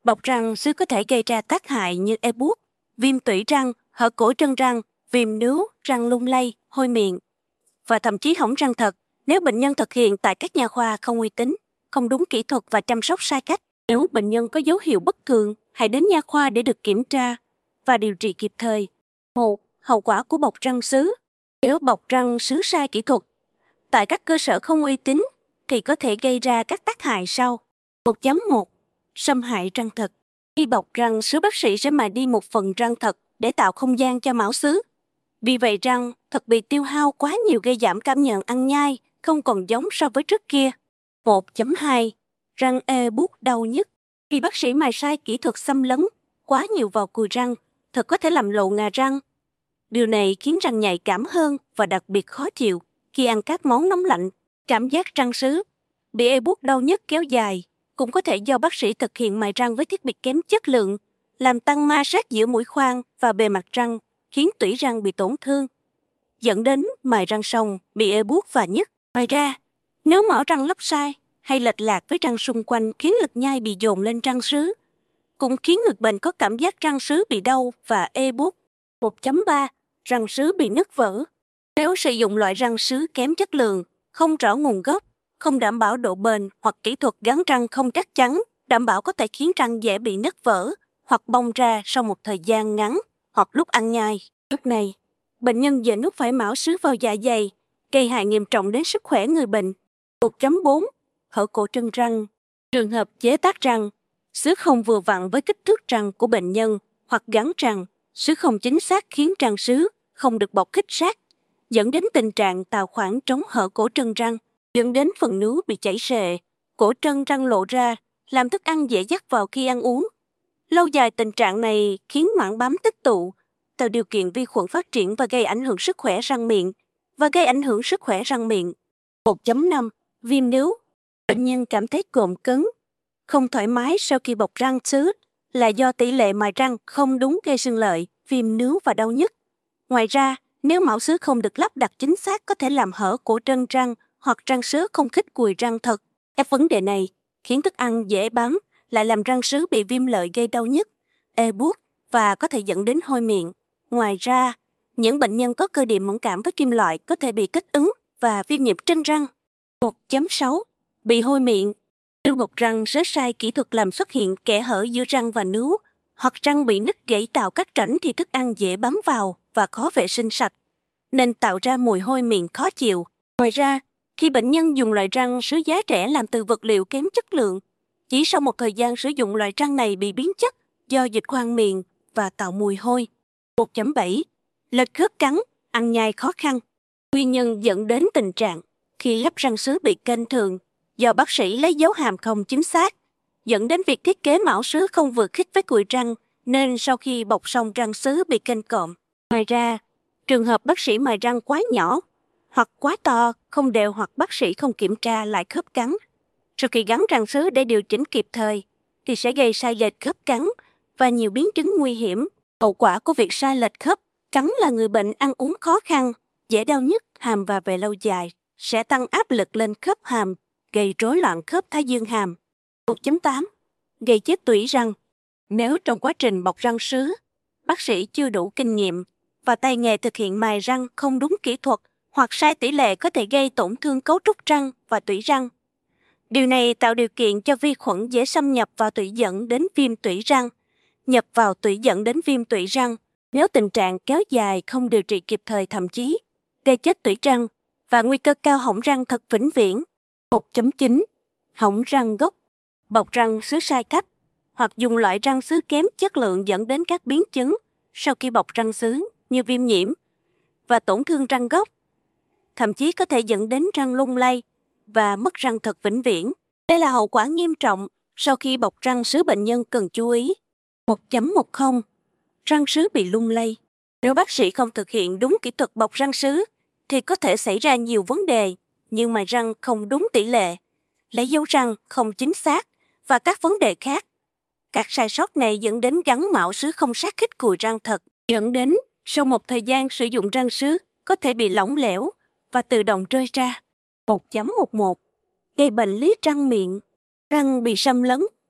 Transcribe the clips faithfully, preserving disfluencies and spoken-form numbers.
Bọc răng sứ có thể gây ra tác hại như ê buốt, viêm tủy răng, hở cổ trân răng, viêm nướu, răng lung lay, hôi miệng và thậm chí hỏng răng thật nếu bệnh nhân thực hiện tại các nha khoa không uy tín, không đúng kỹ thuật và chăm sóc sai cách. Nếu bệnh nhân có dấu hiệu bất thường, hãy đến nha khoa để được kiểm tra và điều trị kịp thời. một. Hậu quả của bọc răng sứ. Nếu bọc răng sứ sai kỹ thuật tại các cơ sở không uy tín thì có thể gây ra các tác hại sau. một chấm một. Xâm hại răng thật. Khi bọc răng sứ, bác sĩ sẽ mài đi một phần răng thật để tạo không gian cho mão sứ. Vì vậy răng thật bị tiêu hao quá nhiều, gây giảm cảm nhận ăn nhai, không còn giống so với trước kia. một chấm hai. Răng ê buốt đau nhức. Khi bác sĩ mài sai kỹ thuật xâm lấn quá nhiều vào cùi răng, thật có thể làm lộ ngà răng. Điều này khiến răng nhạy cảm hơn và đặc biệt khó chịu khi ăn các món nóng lạnh. Cảm giác răng sứ bị ê buốt đau nhức kéo dài cũng có thể do bác sĩ thực hiện mài răng với thiết bị kém chất lượng, làm tăng ma sát giữa mũi khoan và bề mặt răng, khiến tủy răng bị tổn thương, dẫn đến mài răng xong bị ê buốt và nhức. Ngoài ra, nếu mở răng lắp sai hay lệch lạc với răng xung quanh khiến lực nhai bị dồn lên răng sứ, cũng khiến người bệnh có cảm giác răng sứ bị đau và ê buốt. một chấm ba. Răng sứ bị nứt vỡ. Nếu sử dụng loại răng sứ kém chất lượng, không rõ nguồn gốc, không đảm bảo độ bền hoặc kỹ thuật gắn răng không chắc chắn, đảm bảo có thể khiến răng dễ bị nứt vỡ hoặc bong ra sau một thời gian ngắn hoặc lúc ăn nhai. Lúc này, bệnh nhân dễ nuốt phải mão sứ vào dạ dày, gây hại nghiêm trọng đến sức khỏe người bệnh. một chấm bốn. Hở cổ trân răng. Trường hợp chế tác răng, sứ không vừa vặn với kích thước răng của bệnh nhân hoặc gắn răng, sứ không chính xác khiến răng sứ không được bọc khít sát, dẫn đến tình trạng tạo khoảng trống hở cổ trân răng, dẫn đến phần nướu bị chảy xệ, cổ trân răng lộ ra, làm thức ăn dễ dắt vào khi ăn uống. Lâu dài tình trạng này khiến mảng bám tích tụ, tạo điều kiện vi khuẩn phát triển và gây ảnh hưởng sức khỏe răng miệng và gây ảnh hưởng sức khỏe răng miệng. một chấm năm. Viêm nướu. Bệnh nhân cảm thấy cộm cứng, không thoải mái sau khi bọc răng sứ là do tỷ lệ mài răng không đúng, gây sưng lợi, viêm nướu và đau nhức. Ngoài ra, nếu mão sứ không được lắp đặt chính xác có thể làm hở cổ trân răng hoặc răng sứ không khít cùi răng thật. Các vấn đề này khiến thức ăn dễ bám, lại làm răng sứ bị viêm lợi, gây đau nhức, ê buốt và có thể dẫn đến hôi miệng. Ngoài ra, những bệnh nhân có cơ địa mẫn cảm với kim loại có thể bị kích ứng và viêm nhiễm trên răng. một chấm sáu. Bị hôi miệng. Nếu bọc răng sứ sai kỹ thuật làm xuất hiện kẽ hở giữa răng và nướu, hoặc răng bị nứt gãy tạo các rãnh thì thức ăn dễ bám vào và khó vệ sinh sạch, nên tạo ra mùi hôi miệng khó chịu. Ngoài ra, khi bệnh nhân dùng loại răng sứ giá rẻ làm từ vật liệu kém chất lượng, chỉ sau một thời gian sử dụng loại răng này bị biến chất do dịch khoang miệng và tạo mùi hôi. một chấm bảy. Lệch khớp cắn, ăn nhai khó khăn. Nguyên nhân dẫn đến tình trạng khi lắp răng sứ bị kênh thường do bác sĩ lấy dấu hàm không chính xác, dẫn đến việc thiết kế mão sứ không vừa khít với cùi răng, nên sau khi bọc xong răng sứ bị kênh cộm. Ngoài ra, trường hợp bác sĩ mài răng quá nhỏ hoặc quá to, không đều, hoặc bác sĩ không kiểm tra lại khớp cắn sau khi gắn răng sứ để điều chỉnh kịp thời thì sẽ gây sai lệch khớp cắn và nhiều biến chứng nguy hiểm. Hậu quả của việc sai lệch khớp cắn là người bệnh ăn uống khó khăn, dễ đau nhức hàm và về lâu dài sẽ tăng áp lực lên khớp hàm, gây rối loạn khớp thái dương hàm. một chấm tám. Gây chết tủy răng. Nếu trong quá trình bọc răng sứ, bác sĩ chưa đủ kinh nghiệm và tay nghề thực hiện mài răng không đúng kỹ thuật hoặc sai tỷ lệ, có thể gây tổn thương cấu trúc răng và tủy răng. Điều này tạo điều kiện cho vi khuẩn dễ xâm nhập vào tủy, dẫn đến viêm tủy răng, nhập vào tủy dẫn đến viêm tủy răng. Nếu tình trạng kéo dài không điều trị kịp thời, thậm chí gây chết tủy răng và nguy cơ cao hỏng răng thật vĩnh viễn. một chấm chín. Hỏng răng gốc. Bọc răng sứ sai cách hoặc dùng loại răng sứ kém chất lượng dẫn đến các biến chứng sau khi bọc răng sứ như viêm nhiễm và tổn thương răng gốc, thậm chí có thể dẫn đến răng lung lay và mất răng thật vĩnh viễn. Đây là hậu quả nghiêm trọng sau khi bọc răng sứ, bệnh nhân cần chú ý. một chấm mười. Răng sứ bị lung lay. Nếu bác sĩ không thực hiện đúng kỹ thuật bọc răng sứ thì có thể xảy ra nhiều vấn đề như mài răng không đúng tỷ lệ, lấy dấu răng không chính xác và các vấn đề khác. Các sai sót này dẫn đến gắn mão sứ không sát khít cùi răng thật, dẫn đến sau một thời gian sử dụng răng sứ có thể bị lỏng lẻo và tự động rơi ra. một chấm mười một. Gây bệnh lý răng miệng. Răng bị xâm lấn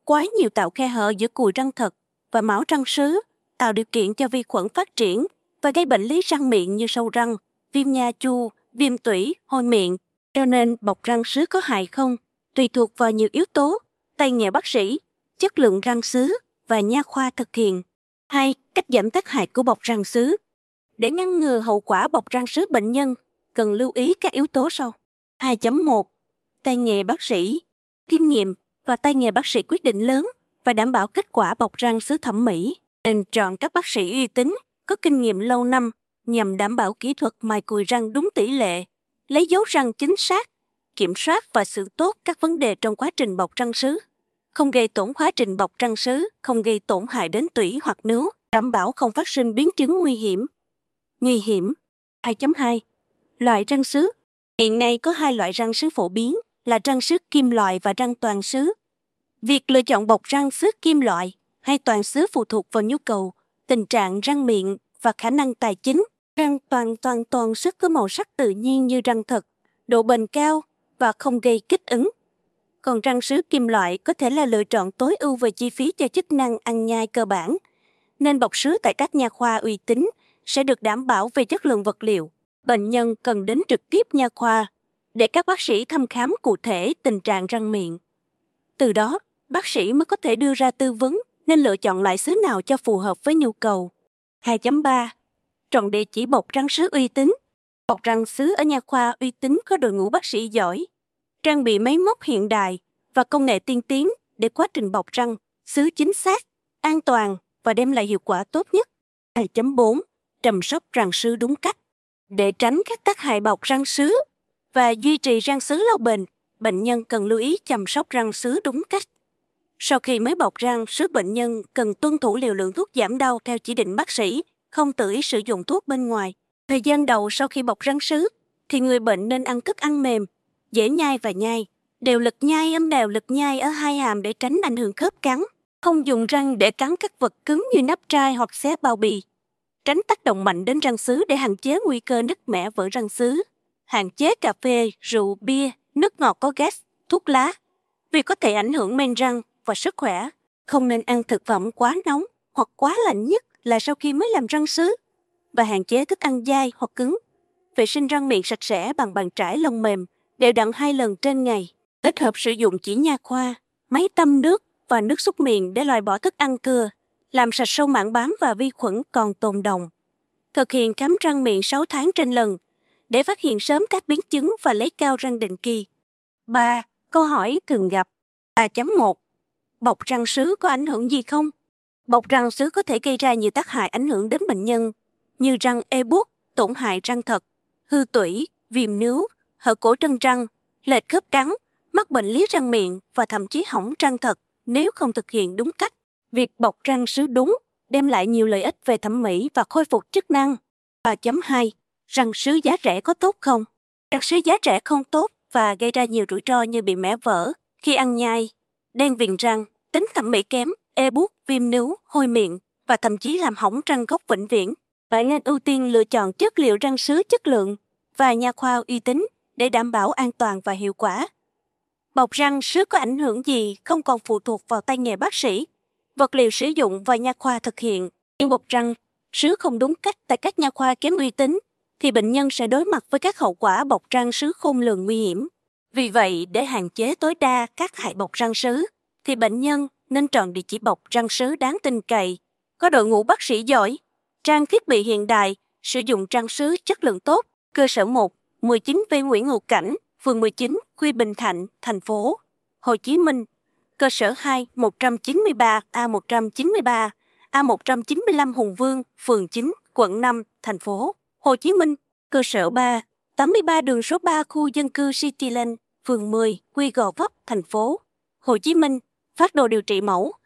quá nhiều tạo khe hở giữa cùi răng thật và máu răng sứ, tạo điều kiện cho vi khuẩn phát triển và gây bệnh lý răng miệng như sâu răng, viêm nha chu, viêm tủy, hôi miệng. Cho nên bọc răng sứ có hại không? Tùy thuộc vào nhiều yếu tố, tay nghề bác sĩ, chất lượng răng sứ và nha khoa thực hiện. hai. Cách giảm tác hại của bọc răng sứ. Để ngăn ngừa hậu quả bọc răng sứ bệnh nhân, cần lưu ý các yếu tố sau. hai chấm một. Tay nghề bác sĩ. Kinh nghiệm và tay nghề bác sĩ quyết định lớn và đảm bảo kết quả bọc răng sứ thẩm mỹ. Nên chọn các bác sĩ uy tín, có kinh nghiệm lâu năm nhằm đảm bảo kỹ thuật mài cùi răng đúng tỷ lệ, lấy dấu răng chính xác, kiểm soát và xử tốt các vấn đề trong quá trình bọc răng sứ. Không gây tổn quá trình bọc răng sứ, không gây tổn hại đến tủy hoặc nướu, đảm bảo không phát sinh biến chứng nguy hiểm. Nguy hiểm. hai chấm hai. Loại răng sứ. Hiện nay có hai loại răng sứ phổ biến là răng sứ kim loại và răng toàn sứ. Việc lựa chọn bọc răng sứ kim loại hay toàn sứ phụ thuộc vào nhu cầu, tình trạng răng miệng và khả năng tài chính. Răng toàn toàn toàn sứ có màu sắc tự nhiên như răng thật, độ bền cao và không gây kích ứng. Còn răng sứ kim loại có thể là lựa chọn tối ưu về chi phí cho chức năng ăn nhai cơ bản. Nên bọc sứ tại các nha khoa uy tín sẽ được đảm bảo về chất lượng vật liệu. Bệnh nhân cần đến trực tiếp nha khoa để các bác sĩ thăm khám cụ thể tình trạng răng miệng. Từ đó, bác sĩ mới có thể đưa ra tư vấn nên lựa chọn loại sứ nào cho phù hợp với nhu cầu. hai chấm ba. Chọn địa chỉ bọc răng sứ uy tín. Bọc răng sứ ở nha khoa uy tín có đội ngũ bác sĩ giỏi, trang bị máy móc hiện đại và công nghệ tiên tiến để quá trình bọc răng sứ chính xác, an toàn và đem lại hiệu quả tốt nhất. hai chấm bốn. Chăm sóc răng sứ đúng cách. Để tránh các tác hại bọc răng sứ và duy trì răng sứ lâu bền, bệnh nhân cần lưu ý chăm sóc răng sứ đúng cách. Sau khi mới bọc răng sứ, bệnh nhân cần tuân thủ liều lượng thuốc giảm đau theo chỉ định bác sĩ, không tự ý sử dụng thuốc bên ngoài. Thời gian đầu sau khi bọc răng sứ, thì người bệnh nên ăn thức ăn mềm, dễ nhai và nhai, đều lực nhai âm đều lực nhai ở hai hàm để tránh ảnh hưởng khớp cắn. Không dùng răng để cắn các vật cứng như nắp chai hoặc xé bao bì. Tránh tác động mạnh đến răng sứ để hạn chế nguy cơ nứt mẻ vỡ răng sứ. Hạn chế cà phê, rượu, bia, nước ngọt có gas, thuốc lá, vì có thể ảnh hưởng men răng và sức khỏe. Không nên ăn thực phẩm quá nóng hoặc quá lạnh, nhất là sau khi mới làm răng sứ. Và hạn chế thức ăn dai hoặc cứng. Vệ sinh răng miệng sạch sẽ bằng bàn trải lông mềm, đều đặn hai lần trên ngày. Kết hợp sử dụng chỉ nha khoa, máy tăm nước và nước súc miệng để loại bỏ thức ăn thừa, làm sạch sâu mảng bám và vi khuẩn còn tồn đọng. Thực hiện khám răng miệng sáu tháng trên lần để phát hiện sớm các biến chứng và lấy cao răng định kỳ. ba. Câu hỏi thường gặp. ba chấm một. Bọc răng sứ có ảnh hưởng gì không? Bọc răng sứ có thể gây ra nhiều tác hại ảnh hưởng đến bệnh nhân như răng ê buốt, tổn hại răng thật, hư tủy, viêm nướu, hở cổ trân răng, lệch khớp cắn, mắc bệnh lý răng miệng và thậm chí hỏng răng thật nếu không thực hiện đúng cách. Việc bọc răng sứ đúng đem lại nhiều lợi ích về thẩm mỹ và khôi phục chức năng. ba chấm hai. Răng sứ giá rẻ có tốt không? Răng sứ giá rẻ không tốt và gây ra nhiều rủi ro như bị mẻ vỡ khi ăn nhai, đen viền răng, tính thẩm mỹ kém, ê buốt, viêm nướu, hôi miệng và thậm chí làm hỏng răng gốc vĩnh viễn. Bạn nên ưu tiên lựa chọn chất liệu răng sứ chất lượng và nha khoa uy tín để đảm bảo an toàn và hiệu quả. Bọc răng sứ có ảnh hưởng gì không còn phụ thuộc vào tay nghề bác sĩ, vật liệu sử dụng và nha khoa thực hiện. Nhưng bọc răng sứ không đúng cách tại các nha khoa kém uy tín, thì bệnh nhân sẽ đối mặt với các hậu quả bọc răng sứ khôn lường nguy hiểm. Vì vậy, để hạn chế tối đa các hại bọc răng sứ, thì bệnh nhân nên chọn địa chỉ bọc răng sứ đáng tin cậy, có đội ngũ bác sĩ giỏi, trang thiết bị hiện đại, sử dụng răng sứ chất lượng tốt. Cơ sở một, mười chín V Nguyễn Hữu Cảnh, phường mười chín, Quy Bình Thạnh, thành phố Hồ Chí Minh. Cơ sở hai, một trăm chín mươi ba A một trăm chín mươi ba, A một trăm chín mươi lăm Hùng Vương, phường chín, quận năm, thành phố Hồ Chí Minh. Cơ sở ba, tám mươi ba đường số ba khu dân cư Cityland, phường mười, Quy Gò Vấp, thành phố Hồ Chí Minh. Phác đồ điều trị mẫu